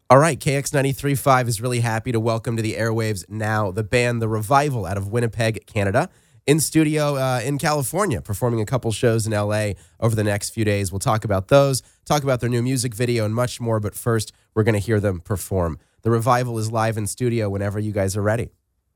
All right, KX93.5 is really happy to welcome to the airwaves now the band The Revival out of Winnipeg, Canada, in studio in California, performing a couple shows in LA over the next few days. We'll talk about those, talk about their new music video, and much more. But first, we're going to hear them perform. The Revival is live in studio whenever you guys are ready.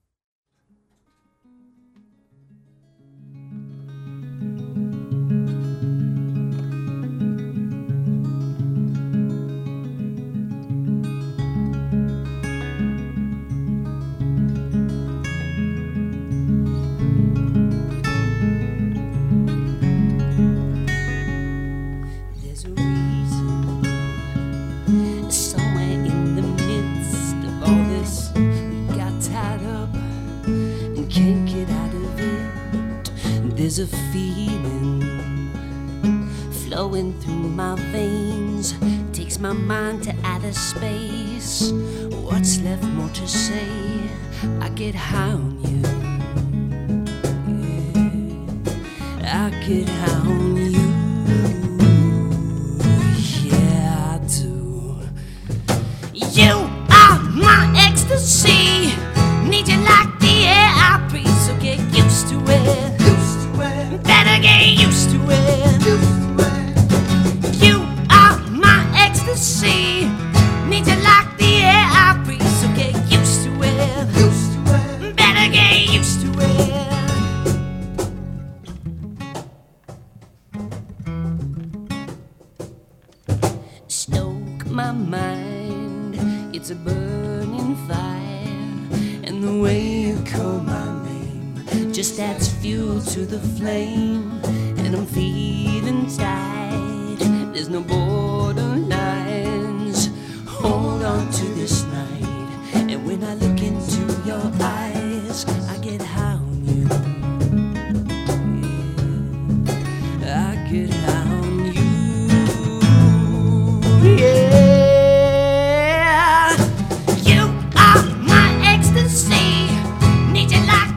There's a feeling flowing through my veins, takes my mind to outer space. What's left more to say? I get high on you, yeah. I get high on you, yeah, I do. You are my ecstasy, need you like the air I breathe, so get used to it. Better get used to it. You are my ecstasy, need you like the air I breathe, so get used to it. Better get used to it. Stoke my mind, it's a burning fire, and the way you call my name just adds fuel to the flame, and I'm feeling tight. There's no borderlines. Hold on to this night, and when I look into your eyes, I get high on you. Yeah, I get high on you. Yeah, you are my ecstasy. Need you like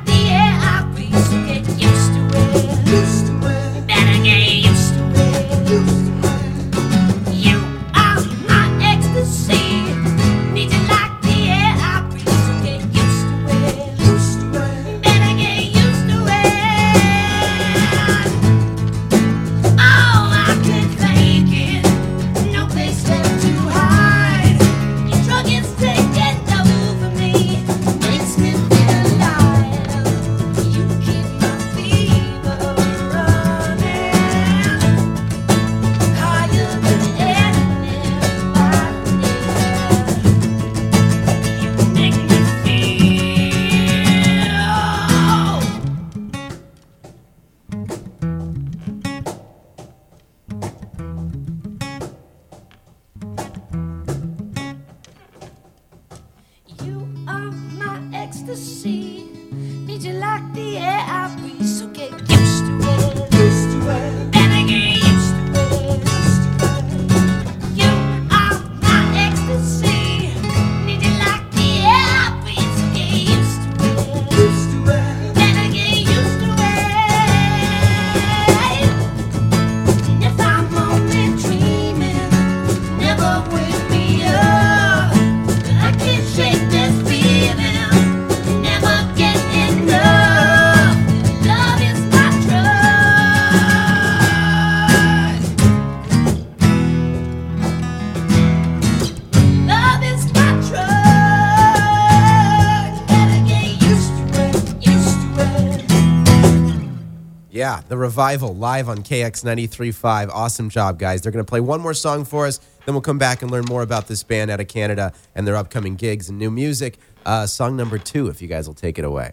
Yeah, The Revival live on KX93.5. Awesome job, guys. They're going to play one more song for us, then we'll come back and learn more about this band out of Canada and their upcoming gigs and new music. Song number 2, if you guys will take it away.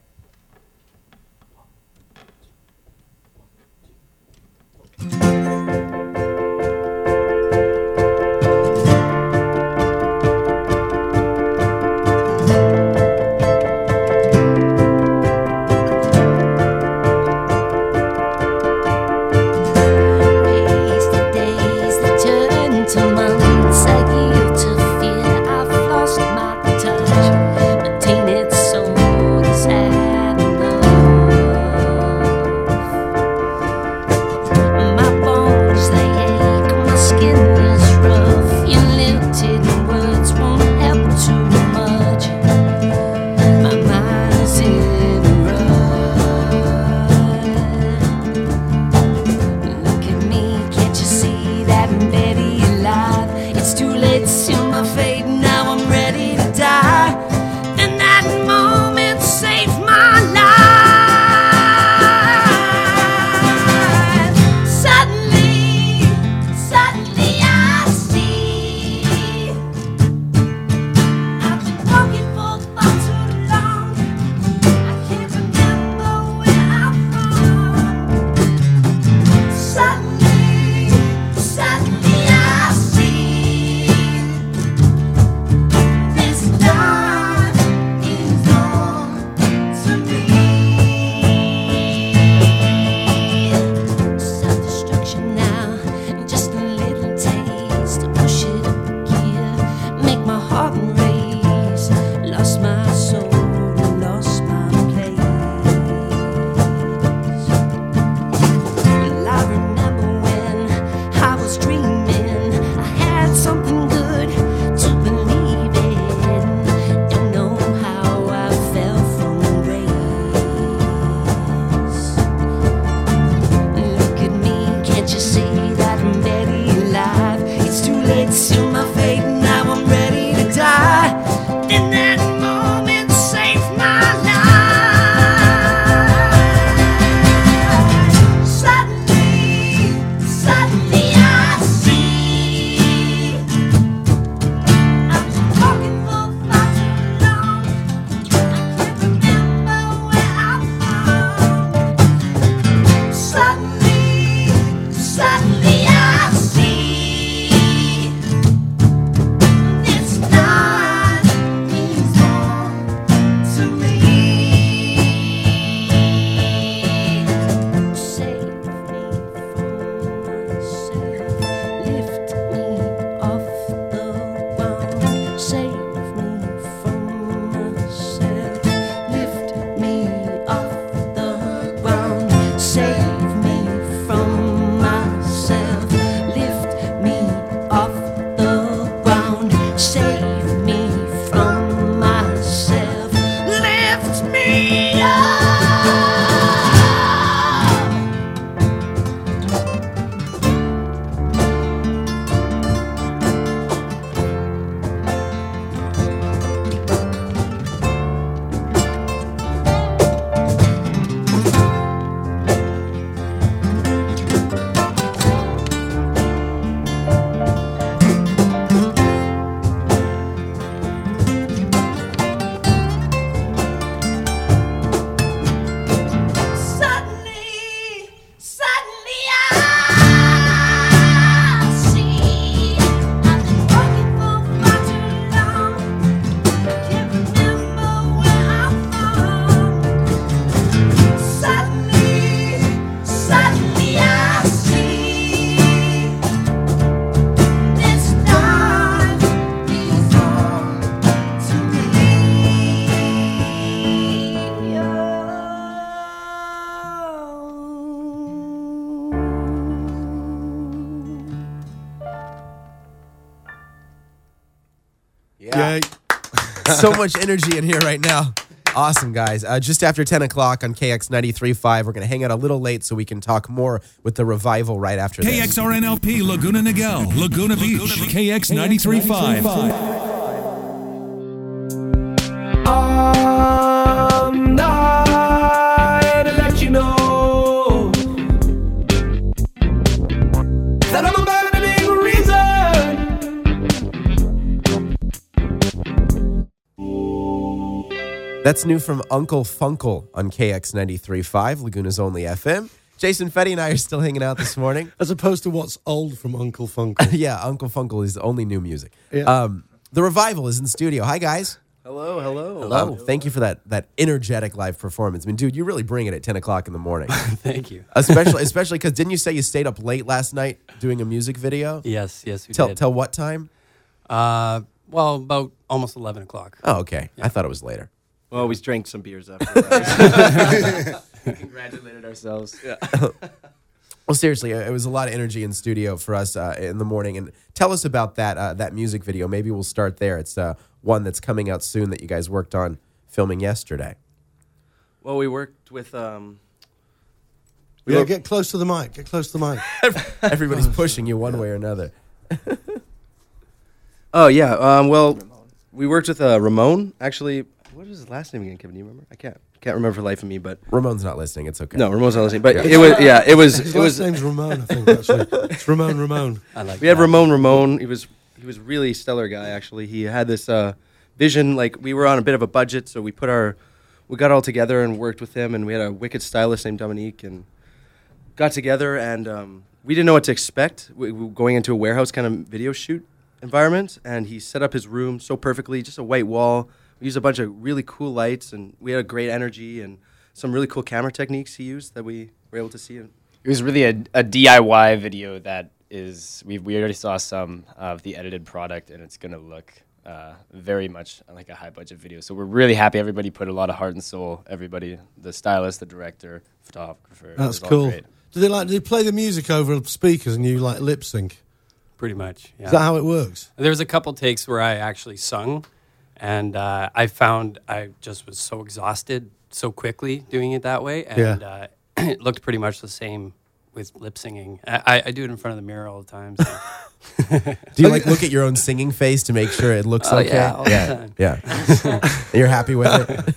Sad. late, sealed my fate, now I'm ready to die. And that moment saved my life. Suddenly I see I've been walking for far too long. I can't remember where I'm from. Suddenly I see this life is all to me. Self-destruction now, just a little taste to push it up a gear, make my heart race. Lost my soul and lost my place. Well, I remember when I was dreaming, I had something good to believe in. Don't know how I fell from grace. Look at me, can't you see that I'm barely alive? It's too late to seal my fate, now I'm ready to die. Then that moment saved my life. Suddenly I see I've been walking for far too long. I can't remember where I'm from. Suddenly I see this life means more to me. Save me from myself, lift me off the ground. Save me from myself, lift me off the ground. Save me from myself, lift me off the ground. Save me from myself, lift me up. Suddenly I see I've been walking for far too long. I can't remember where I'm from. Suddenly I see this life is all to me. Yeah. So much energy in here right now. Awesome, guys. Just after 10 o'clock on KX 93.5, we're going to hang out a little late so we can talk more with the revival right after this. KXRNLP Laguna Niguel, Laguna Beach, KX 93.5. I'm not here to let you know that I'm a burning reason. That's new from Uncle Funkle on KX 93.5, Laguna's only FM. Jason Fetty and I are still hanging out this morning. As opposed to what's old from Uncle Funkle. Yeah, Uncle Funkle is the only new music. Yeah. The revival is in the studio. Hi, guys. Hello. Thank you for that energetic live performance. I mean, dude, you really bring it at 10 o'clock in the morning. Thank you. Especially because didn't you say you stayed up late last night doing a music video? Yes, we Till did. Till what time? Well, about almost 11 o'clock. Oh, okay. I thought it was later. Well, we drank some beers after that. Congratulated ourselves. Yeah. Well, seriously, it was a lot of energy in studio for us in the morning. And tell us about that music video. Maybe we'll start there. It's one that's coming out soon that you guys worked on filming yesterday. Well, we worked with... Get close to the mic. Get close to the mic. Everybody's pushing you one way or another. Oh yeah. Well, we worked with Ramon. Actually, what is his last name again, Kevin? Do you remember? I can't remember for the life of me. But Ramon's not listening. It's okay. no, Ramon's not listening. But it was. His last name's Ramon, I think. Actually, it's Ramon. I like We had that. Ramon. He was really stellar guy. Actually, he had this vision. Like we were on a bit of a budget, so we got all together and worked with him. And we had a wicked stylist named Dominique, and got together and we didn't know what to expect. We were going into a warehouse kind of video shoot environment, and he set up his room so perfectly, just a white wall. We used a bunch of really cool lights, and we had a great energy and some really cool camera techniques he used that we were able to see. It was really a DIY video that is, we already saw some of the edited product, and it's going to look very much like a high-budget video. So we're really happy. Everybody put a lot of heart and soul. Everybody, the stylist, the director, photographer. It That's was all cool. great. Do they play the music over speakers and you like lip sync? Pretty much. Yeah. Is that how it works? There was a couple takes where I actually sung, and I found I just was so exhausted so quickly doing it that way, and it looked pretty much the same with lip singing. I do it in front of the mirror all the time. So. Do you like look at your own singing face to make sure it looks okay? Yeah, all the time. Yeah. You're happy with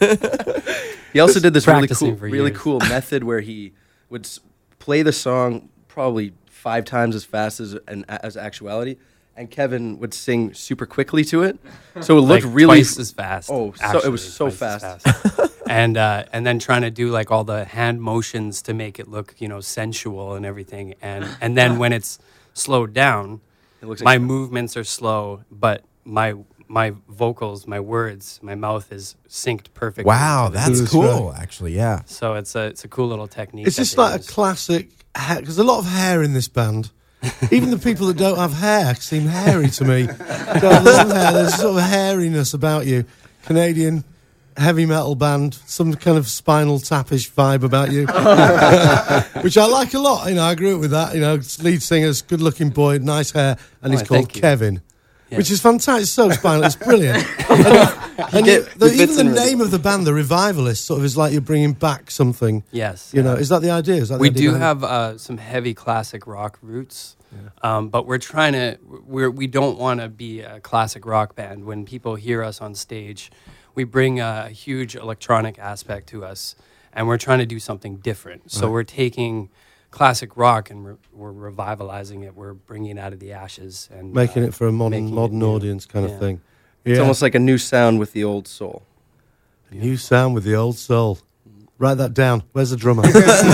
it? He also did this Practicing for really years. cool method where he would play the song probably 5 times as fast as actuality, and Kevin would sing super quickly to it, so it looked Like really twice as fast. Oh, so it actually, was so twice as fast. and then trying to do like all the hand motions to make it look, sensual and everything. And then when it's slowed down, It looks my like movements are slow, but my vocals, my words, my mouth is synced perfectly. Wow, to the- that's That's cool. Actually, yeah. So it's a cool little technique. It's that just they like a use. classic, because a lot of hair in this band. Even the people that don't have hair seem hairy to me. There's sort of hairiness about you. Canadian heavy metal band, some kind of Spinal Tap-ish vibe about you, which I like a lot. I grew up with that. Lead singer's good-looking boy, nice hair, and he's called thank you. Kevin. Yeah. Which is fantastic. It's so Spinal. It's brilliant. And He even fits the in really name of the band, the Revivalists, sort of is like you're bringing back something. Yes. Is that the idea? Is that the We idea do behind it? have some heavy classic rock roots, but we're trying to. We don't want to be a classic rock band. When people hear us on stage, we bring a huge electronic aspect to us, and we're trying to do something different. So we're taking classic rock and we're revitalizing it. We're bringing it out of the ashes and Making it for a making it modern new. audience kind of Yeah. thing. It's almost like a new sound with the old soul. New sound with the old soul. Write that down. Where's the drummer?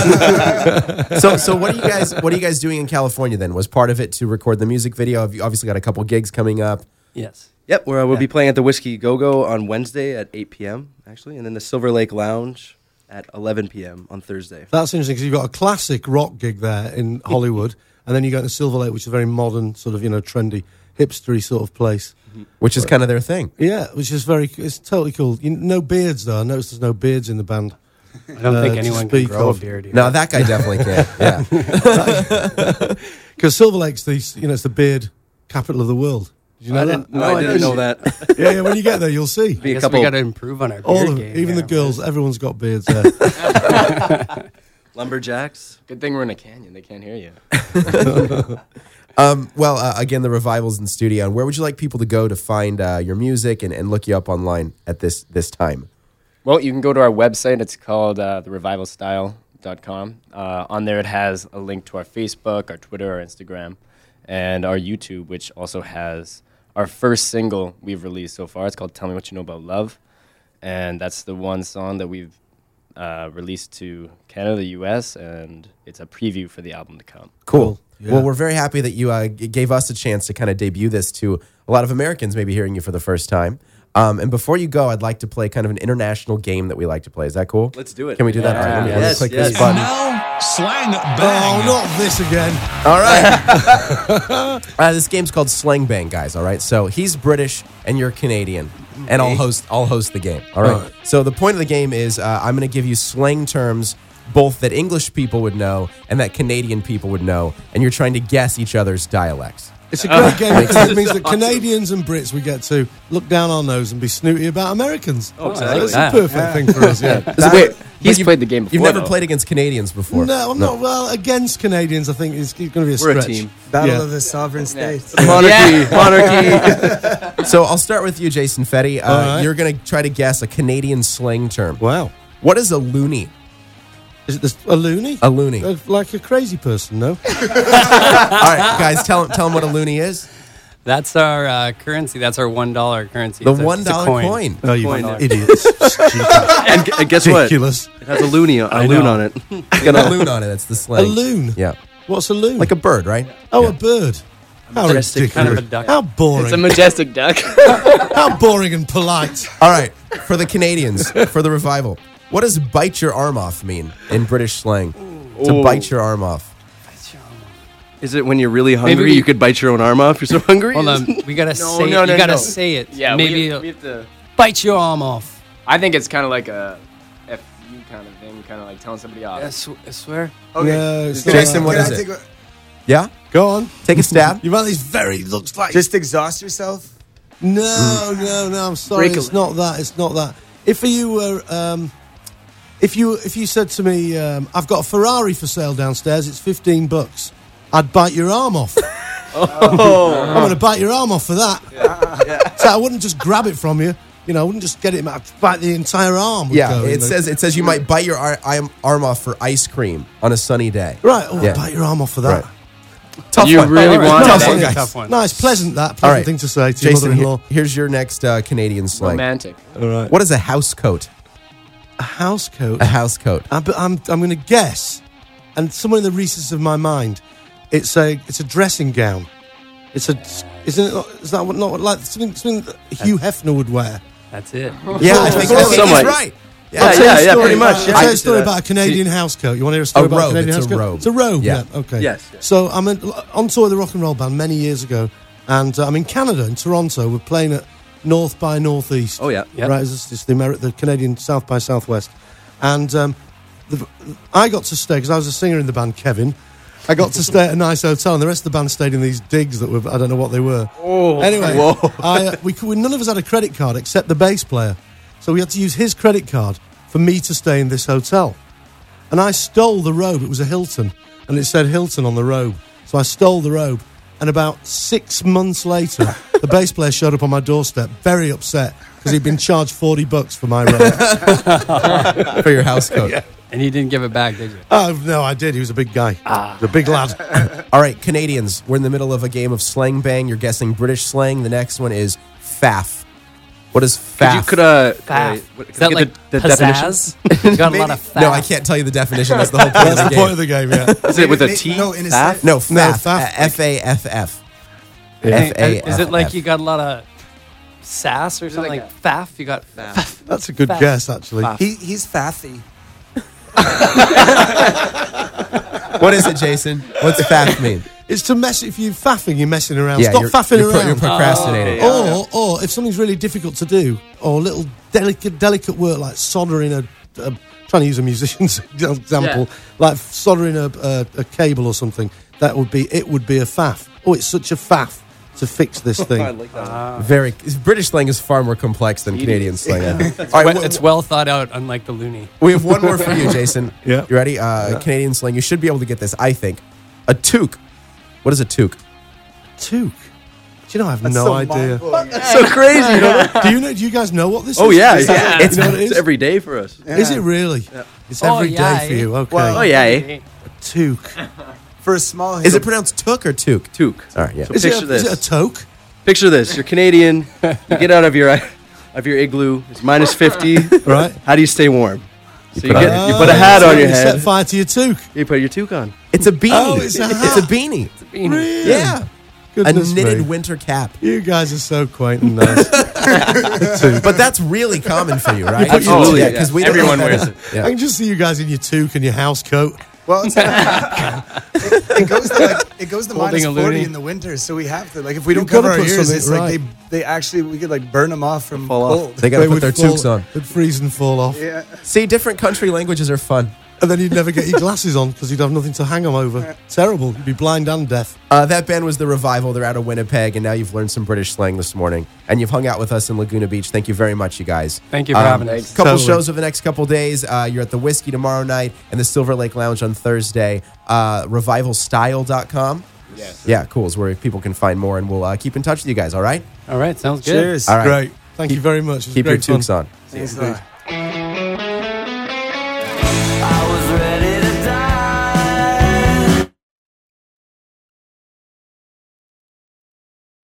So what are you guys doing in California then? Was part of it to record the music video? Have you obviously got a couple gigs coming up? Yes. Yep, we'll be playing at the Whiskey Go-Go on Wednesday at 8 p.m., actually, and then the Silver Lake Lounge at 11 p.m. on Thursday. That's interesting because you've got a classic rock gig there in Hollywood, and then you go to Silver Lake, which is a very modern, sort of, trendy, hipstery sort of place. Which is kind of their thing. Yeah, which is it's totally cool. No beards, though. I noticed there's no beards in the band. I don't think to anyone can speak grow of. a beard here. No, that guy definitely can. Yeah. Because Silver Lake's it's the beard capital of the world. Did you know that? I didn't know that. Yeah, when you get there, you'll see. I Be a guess couple we got to improve on our All beard of game. even yeah. the girls, everyone's got beards there. Lumberjacks. Good thing we're in a canyon. They can't hear you. Again, the Revival's in studio. And where would you like people to go to find your music and look you up online at this time? Well, you can go to our website. It's called therevivalstyle.com. On there, it has a link to our Facebook, our Twitter, our Instagram, and our YouTube, which also has our first single we've released so far. It's called Tell Me What You Know About Love. And that's the one song that we've released to Canada, the U.S., and it's a preview for the album to come. Cool. Yeah. Well, we're very happy that you gave us a chance to kind of debut this to a lot of Americans maybe hearing you for the first time. And before you go, I'd like to play kind of an international game that we like to play. Is that cool? Let's do it. Can we do that? All right, let me Yes, click yes. this button. Now, Slang Oh, Bang. not this again. All right. This game's called Slang Bang, guys. All right. So he's British and you're Canadian, and I'll host the game. All right. All right. So the point of the game is I'm going to give you slang terms, both that English people would know and that Canadian people would know, and you're trying to guess each other's dialects. It's a great game because it means that Canadians and Brits, we get to look down our nose and be snooty about Americans. Oh, exactly. That's a perfect thing for us, yeah. He's played the game before. You've never though. played against Canadians before. No, I'm not. Well, against Canadians, I think it's going to be a We're a stretch. team. Battle Yeah. of the Sovereign States. Monarchy. Monarchy. So I'll start with you, Jason Fetty. All right. You're going to try to guess a Canadian slang term. Wow. What is a loony? Is it a loony? A loony. Like a crazy person, no? All right, guys, tell them what a loony is. That's our currency. That's our $1 currency. The It's a $1 coin. Oh, you Coin. idiots. And guess what? Ridiculous. It has a loon on it. It's got a loon on it. That's the A slang. loon? Yeah. What's a loon? Like a bird, right? Oh, Yeah. a bird. How Majestic ridiculous. kind of a duck. How boring. It's a majestic duck. How boring and polite. All right, for the Canadians, for the revival, what does bite your arm off mean in British slang? To Ooh. bite your arm off. Is it when you're really hungry, Maybe we- you could bite your own arm off? You're so hungry? Hold on. We got to say it. no, You got to no. say it. Yeah, Maybe we have to. bite your arm off. I think it's kind of like a FU kind of thing, kind of like telling somebody off. I swear. No, it's not Jason, that. what Can is I it? take Yeah? Go on. Take a stab. You've had these looks like... just exhaust yourself? No, I'm sorry. Break a It's not that. It's not that. If you were... if you said to me, I've got a Ferrari for sale downstairs, it's $15, I'd bite your arm off. I'm going to bite your arm off for that. So I wouldn't just grab it from you. You know, I wouldn't just get it. I'd bite the entire arm. would Yeah, go, you it know. says you might bite your arm off for ice cream on a sunny day. Right. Oh, Yeah. bite your arm off for that. Right. Tough You one. really All right, want tough that. one, That's a guys. tough one. Nice, pleasant that. All Pleasant right. thing to say to your Jason, mother-in-law. here's your next Canadian slang. Romantic. All right. What is a house coat? A house coat. A house coat. I'm going to guess, and somewhere in the recesses of my mind, it's a dressing gown. Is that not like something that Hugh Hefner would wear? That's it. Yeah, I think Somewhat. he's right. Yeah, Tell you a story pretty much. I'll Yeah. tell you I a story can see about a Canadian house coat. You want to hear a story A about robe, a Canadian it's house a coat? robe. It's a robe. Yeah. Yeah. Okay. Yes. So I'm on tour with the Rock and Roll Band many years ago, and I'm in Canada, in Toronto. We're playing at North by Northeast. Oh, yeah. Yep. Right, it's the Canadian South by Southwest. And I got to stay, because I was a singer in the band, Kevin. I got to stay at a nice hotel, and the rest of the band stayed in these digs that were, I don't know what they were. Oh, Anyway, none of us had a credit card except the bass player. So we had to use his credit card for me to stay in this hotel. And I stole the robe. It was a Hilton, and it said Hilton on the robe. So I stole the robe. And about 6 months later, the bass player showed up on my doorstep, very upset, because he'd been charged $40 for my robe. For your house coat. And you didn't give it back, did you? Oh, no, I did. He was a big guy. A big lad. All right, Canadians, we're in the middle of a game of slang bang. You're guessing British slang. The next one is faff. What is faff? Faff. Is that like the definition? pizzazz? You got a lot of faff. No, I can't tell you the definition. That's the whole point That's of the the point game. of the game, yeah. Is it with a Maybe- T? no, in a Faff? sense. No, faff. faff. F-A-F-F. And F-A-F-F. is it like you got a lot of sass or something like faff? You got faff. That's a good Faff. guess, actually. He's faffy. What is it, Jason? What's faff mean? It's to mess. If you're faffing, you're messing around. Yeah, Stop you're- faffing you're around. procrastinating. Or if something's really difficult to do, or a little delicate work like soldering trying to use a musician's example, like soldering a cable or something, it would be a faff. Oh, it's such a faff to fix this thing. I like that. Very British slang is far more complex than Canadian slang. All right, It's well thought out, unlike the loony. we have one more for you, Jason. Yeah. You ready? Canadian slang. You should be able to get this, I think. A toque. What is a toque? Toque. Do you know? I have no idea. So crazy, you know? Do you guys know what this Oh, is? yeah. Is that- It's, you know what it is? it's every day for us. Is it really? It's Oh, every day yeah, for you. Okay. Well, Oh, yeah, eh? Toque. For a small Is it pronounced toque or toque? Toque. All right, yeah. So Is picture it this. a toque? Picture this. You're Canadian. You get out of your igloo. It's minus 50. Right. How do you stay warm? So you put put a hat on your You set head. fire to your toque. You put your toque on. It's a beanie. Oh, it's a hat. beanie. Really? Yeah. Goodness a knitted me. winter cap. You guys are so quaint and nice. But that's really common for you, right? Absolutely, Yeah, yeah. 'cause we don't Everyone know that. wears it. Yeah. I can just see you guys in your toque and your house coat. Well, it goes to Holding minus a 40 loony. in the winter, so we have to if we don't You've gotta cover our put ears, something it's like right. they actually we could like burn them off from Fall off. cold. They got to put their toques on. They'd freeze and fall off. Yeah. See, different country languages are fun. And then you'd never get your glasses on because you'd have nothing to hang them over. Terrible. You'd be blind and deaf. That band was The Revival. They're out of Winnipeg, and now you've learned some British slang this morning. And you've hung out with us in Laguna Beach. Thank you very much, you guys. Thank you for having us. Couple Totally. shows over the next couple days. You're at the Whiskey tomorrow night and the Silver Lake Lounge on Thursday. Revivalstyle.com. Yes. Yeah, cool. Is where people can find more, and we'll keep in touch with you guys, all right? All right, sounds good. Cheers. All right. Great. Thank you very much. It was Keep your great fun. toques on. Thanks a lot.